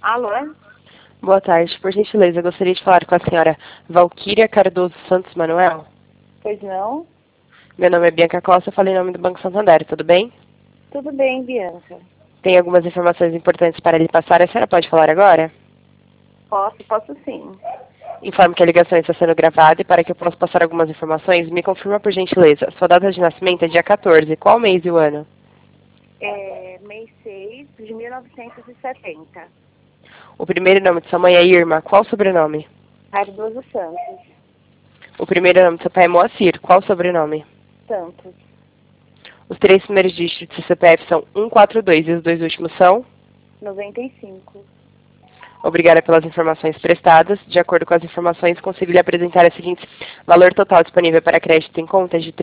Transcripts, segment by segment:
Alô? Boa tarde. Por gentileza, eu gostaria de falar com a senhora Valquíria Cardoso Santos Manuel. Pois não? Meu nome é Bianca Costa, eu falei em nome do Banco Santander, tudo bem? Tudo bem, Bianca. Tem algumas informações importantes para lhe passar, a senhora pode falar agora? Posso sim. Informo que a ligação está sendo gravada e para que eu possa passar algumas informações, me confirma por gentileza. Sua data de nascimento é dia 14, qual mês e o ano? É mês 6 de 1970. O primeiro nome de sua mãe é Irma, qual o sobrenome? Cardoso Santos. O primeiro nome de seu pai é Moacir, qual o sobrenome? Santos. Os três primeiros dígitos do seu CPF são 142 e os dois últimos são? 95. Obrigada pelas informações prestadas. De acordo com as informações, consigo lhe apresentar a seguinte: valor total disponível para crédito em conta de R$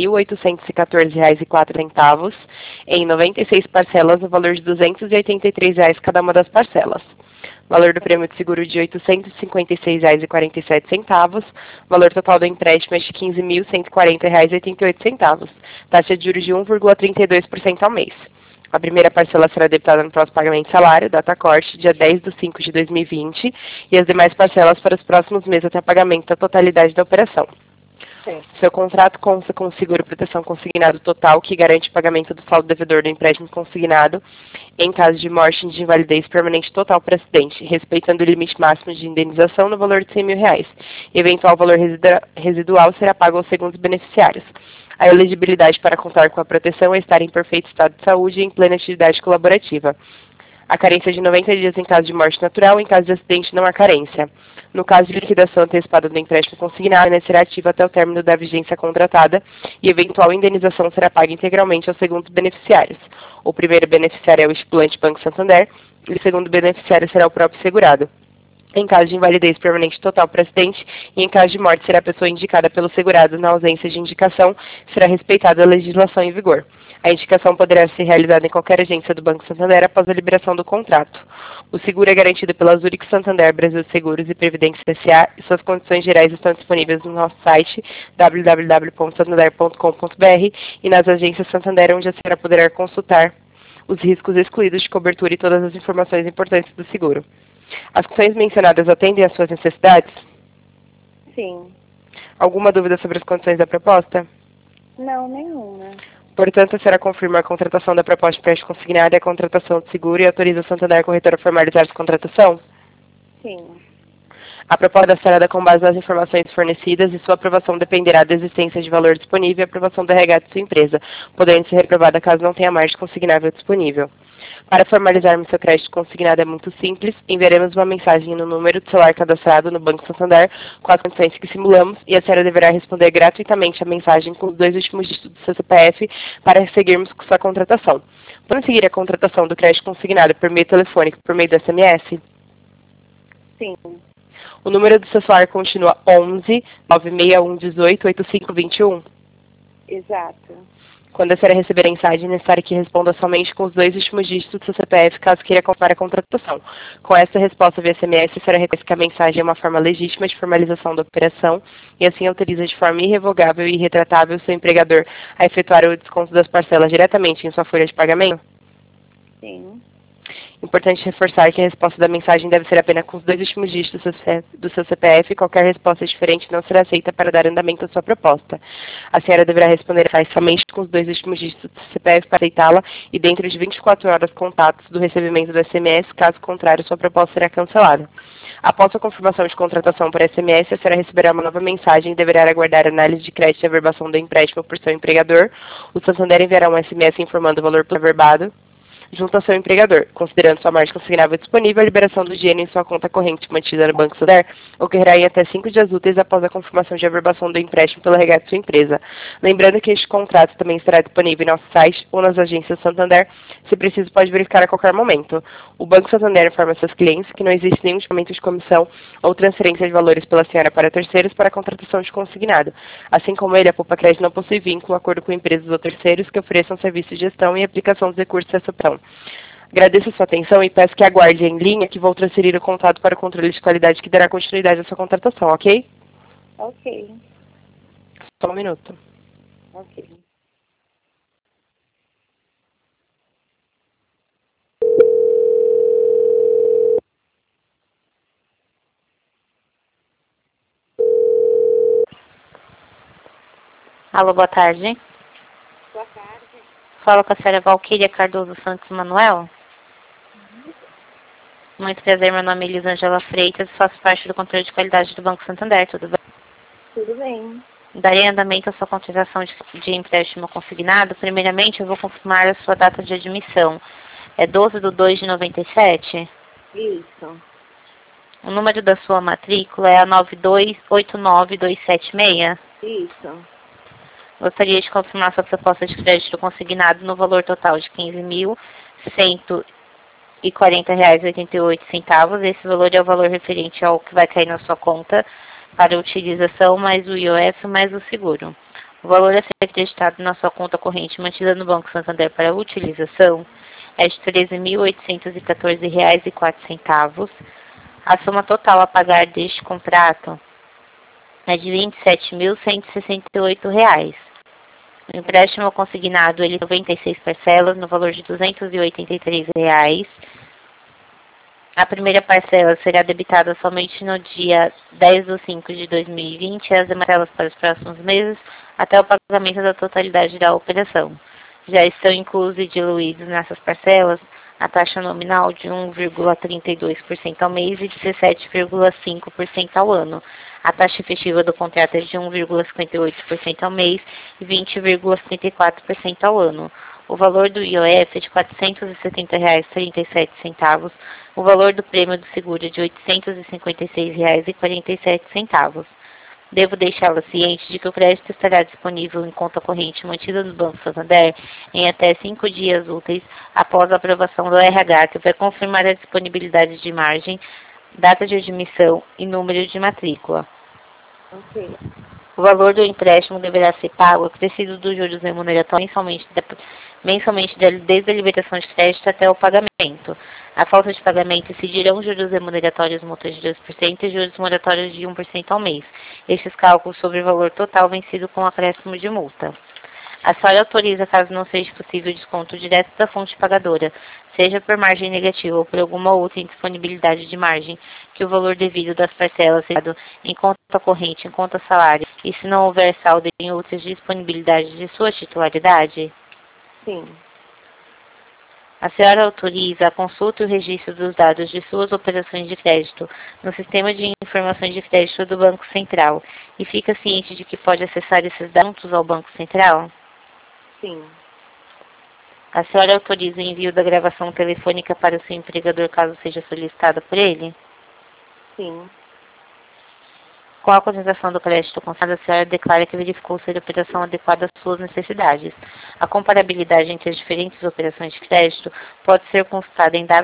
13.814,04 em 96 parcelas, no valor de R$ 283 cada uma das parcelas. Valor do prêmio de seguro de R$ 856,47. Valor total do empréstimo é de R$ 15.140,88. Taxa de juros de 1,32% ao mês. A primeira parcela será debitada no próximo pagamento de salário, data corte, dia 10/5/2020, e as demais parcelas para os próximos meses até pagamento da totalidade da operação. Certo. Seu contrato consta com seguro proteção consignado total, que garante o pagamento do saldo devedor do empréstimo consignado em caso de morte e de invalidez permanente total para acidente, respeitando o limite máximo de indenização no valor de R$ 100.000. Eventual valor residual será pago aos segundos beneficiários. A elegibilidade para contar com a proteção é estar em perfeito estado de saúde e em plena atividade colaborativa. A carência de 90 dias em caso de morte natural, em caso de acidente não há carência. No caso de liquidação antecipada do empréstimo consignado, será ativa até o término da vigência contratada e eventual indenização será paga integralmente aos segundos beneficiários. O primeiro beneficiário é o estipulante Banco Santander e o segundo beneficiário será o próprio segurado. Em caso de invalidez permanente total para acidente e em caso de morte será a pessoa indicada pelo segurado. Na ausência de indicação, será respeitada a legislação em vigor. A indicação poderá ser realizada em qualquer agência do Banco Santander após a liberação do contrato. O seguro é garantido pela Zurich Santander Brasil Seguros e Previdência S.A. e suas condições gerais estão disponíveis no nosso site www.santander.com.br e nas agências Santander, onde a senhora poderá consultar os riscos excluídos de cobertura e todas as informações importantes do seguro. As condições mencionadas atendem às suas necessidades? Sim. Alguma dúvida sobre as condições da proposta? Não, nenhuma. Portanto, a senhora confirma a contratação da proposta de empréstimo consignado e a contratação de seguro e autoriza a Santander Corretora a formalizar essa contratação? Sim. A proposta será dada com base nas informações fornecidas e sua aprovação dependerá da existência de valor disponível e aprovação do RH de sua empresa, podendo ser reprovada caso não tenha margem consignável disponível. Para formalizarmos seu crédito consignado é muito simples, enviaremos uma mensagem no número de celular cadastrado no Banco Santander com as condições que simulamos e a senhora deverá responder gratuitamente a mensagem com os dois últimos dígitos do seu CPF para seguirmos com sua contratação. Podemos seguir a contratação do crédito consignado por meio telefônico por meio do SMS? Sim. O número do seu celular continua 11 961 18 8521. Exato. Quando a senhora receber a mensagem, é necessário que responda somente com os dois últimos dígitos do seu CPF, caso queira confirmar a contratação. Com essa resposta via SMS, a senhora reconhece que a mensagem é uma forma legítima de formalização da operação e assim autoriza de forma irrevogável e irretratável o seu empregador a efetuar o desconto das parcelas diretamente em sua folha de pagamento? Sim. Importante reforçar que a resposta da mensagem deve ser apenas com os dois últimos dígitos do seu CPF e qualquer resposta diferente não será aceita para dar andamento à sua proposta. A senhora deverá responder somente com os dois últimos dígitos do CPF para aceitá-la e dentro de 24 horas contatos do recebimento do SMS, caso contrário, sua proposta será cancelada. Após a confirmação de contratação por SMS, a senhora receberá uma nova mensagem e deverá aguardar a análise de crédito e averbação do empréstimo por seu empregador. O Santander enviará um SMS informando o valor averbado junto ao seu empregador, considerando sua margem consignável disponível, a liberação do dinheiro em sua conta corrente mantida no Banco Santander ocorrerá em até 5 dias úteis após a confirmação de averbação do empréstimo pela RH de sua empresa. Lembrando que este contrato também estará disponível em nosso site ou nas agências Santander. Se preciso, pode verificar a qualquer momento. O Banco Santander informa seus clientes que não existe nenhum pagamento de comissão ou transferência de valores pela senhora para terceiros para a contratação de consignado. Assim como ele, a Poupa Crédito não possui vínculo, acordo com empresas ou terceiros que ofereçam serviço de gestão e aplicação dos recursos dessa opção. Agradeço a sua atenção e peço que aguarde em linha que vou transferir o contato para o controle de qualidade que dará continuidade à sua contratação, ok? Ok. Só um minuto. Ok. Alô, boa tarde. Boa tarde. Fala com a senhora Valquíria Cardoso Santos Manuel. Muito prazer, meu nome é Elisângela Freitas, faço parte do controle de qualidade do Banco Santander, tudo bem? Tudo bem. Darei andamento à sua contratação de empréstimo consignado. Primeiramente, eu vou confirmar a sua data de admissão. É 12/2/97? Isso. O número da sua matrícula é a 9289276? Isso. Gostaria de confirmar sua proposta de crédito consignado no valor total de R$ 15.140,88. Esse valor é o valor referente ao que vai cair na sua conta para utilização, mais o IOF, mais o seguro. O valor a ser acreditado na sua conta corrente mantida no Banco Santander para utilização é de R$ 13.814,04. A soma total a pagar deste contrato é de R$ 27.168. O empréstimo consignado ele tem 96 parcelas no valor de R$ 283. A primeira parcela será debitada somente no dia 10/5/2020 e as demais parcelas para os próximos meses até o pagamento da totalidade da operação. Já estão inclusos e diluídos nessas parcelas a taxa nominal de 1,32% ao mês e 17,5% ao ano. A taxa efetiva do contrato é de 1,58% ao mês e 20,34% ao ano. O valor do IOF é de R$ 470,37. O valor do prêmio do seguro é de R$ 856,47. Devo deixá-la ciente de que o crédito estará disponível em conta corrente mantida no Banco Santander em até 5 dias úteis após a aprovação do RH, que vai confirmar a disponibilidade de margem, data de admissão e número de matrícula. Ok. O valor do empréstimo deverá ser pago acrescido dos juros remuneratórios mensalmente desde a liberação de crédito até o pagamento. A falta de pagamento incidirão juros remuneratórios mútuos de 2% e juros moratórios de 1% ao mês. Estes cálculos sobre o valor total vencido com acréscimo de multa. A senhora autoriza, caso não seja possível, desconto direto da fonte pagadora, seja por margem negativa ou por alguma outra indisponibilidade de margem, que o valor devido das parcelas seja dado em conta corrente, em conta salário, e se não houver saldo em outras disponibilidades de sua titularidade? Sim. A senhora autoriza a consulta e o registro dos dados de suas operações de crédito no Sistema de Informações de Crédito do Banco Central e fica ciente de que pode acessar esses dados ao Banco Central? Sim. A senhora autoriza o envio da gravação telefônica para o seu empregador caso seja solicitada por ele? Sim. Com a contestação do crédito consignado, a senhora declara que verificou ser a operação adequada às suas necessidades. A comparabilidade entre as diferentes operações de crédito pode ser consultada em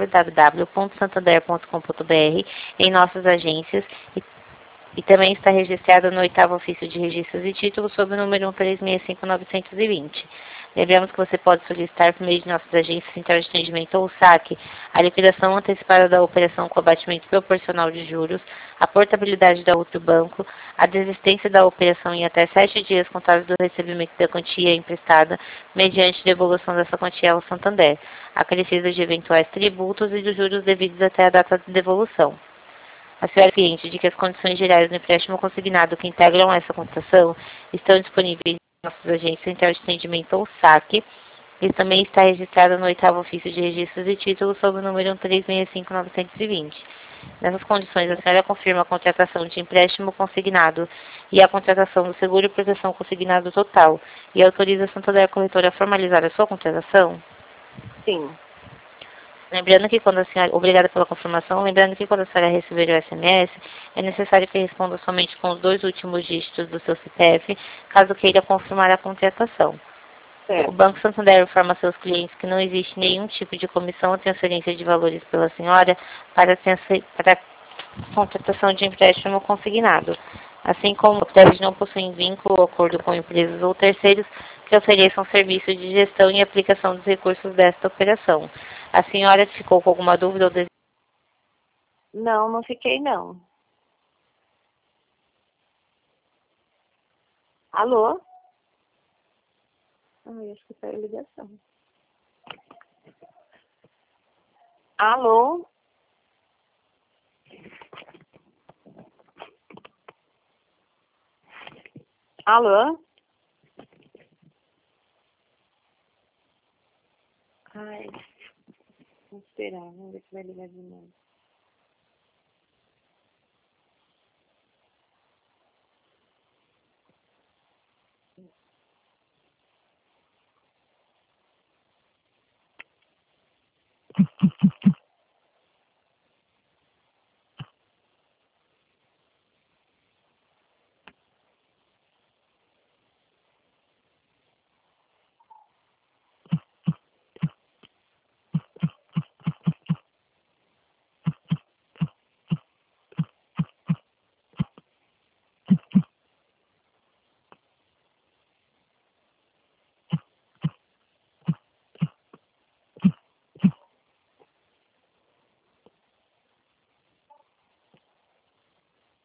www.santander.com.br, em nossas agências e também está registrada no 8º Ofício de Registros e Títulos sob o número 1365920. Lembramos que você pode solicitar por meio de nossas agências centrais de atendimento ou saque a liquidação antecipada da operação com abatimento proporcional de juros, a portabilidade da outra banco, a desistência da operação em até 7 dias contáveis do recebimento da quantia emprestada, mediante devolução dessa quantia ao Santander, acrescido de eventuais tributos e dos juros devidos até a data de devolução. A senhora é ciente de que as condições gerais do empréstimo consignado que integram essa contratação estão disponíveis em nossas agências centrais de atendimento ou saque e também está registrada no 8º Ofício de Registros e Títulos sob o número 1365920. Nessas condições, a senhora confirma a contratação de empréstimo consignado e a contratação do seguro e proteção consignado total e autoriza a Santander Corretora a formalizar a sua contratação? Sim. Lembrando que quando a senhora, obrigada pela confirmação, lembrando que quando a senhora receber o SMS, é necessário que responda somente com os 2 últimos dígitos do seu CPF, caso queira confirmar a contratação. O Certo. Banco Santander informa a seus clientes que não existe nenhum tipo de comissão ou transferência de valores pela senhora para a contratação de empréstimo consignado, assim como eles não possuem vínculo ou acordo com empresas ou terceiros que ofereçam serviços de gestão e aplicação dos recursos desta operação. A senhora ficou com alguma dúvida ou desejo? Não, não fiquei não. Alô? Ai, acho que caiu a ligação. Alô? Alô? Ai, vamos esperar, vamos ver se vai ligar de novo.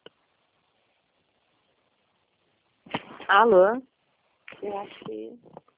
Alô? Eu acho que